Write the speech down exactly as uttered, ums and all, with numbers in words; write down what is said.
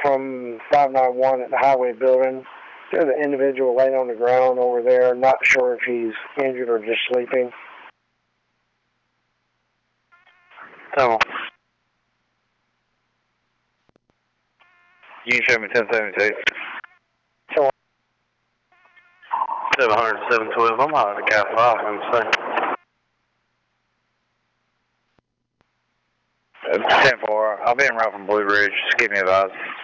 from five nine one at the highway building. There's an individual laying on the ground over there. Not sure if he's injured or just sleeping. Oh. You can show me ten seventy-two. So, seven hundred, seven twelve. I'm out of the gas five, I'm saying. ten four. I'll be en route from Blue Ridge. Just keep me advised.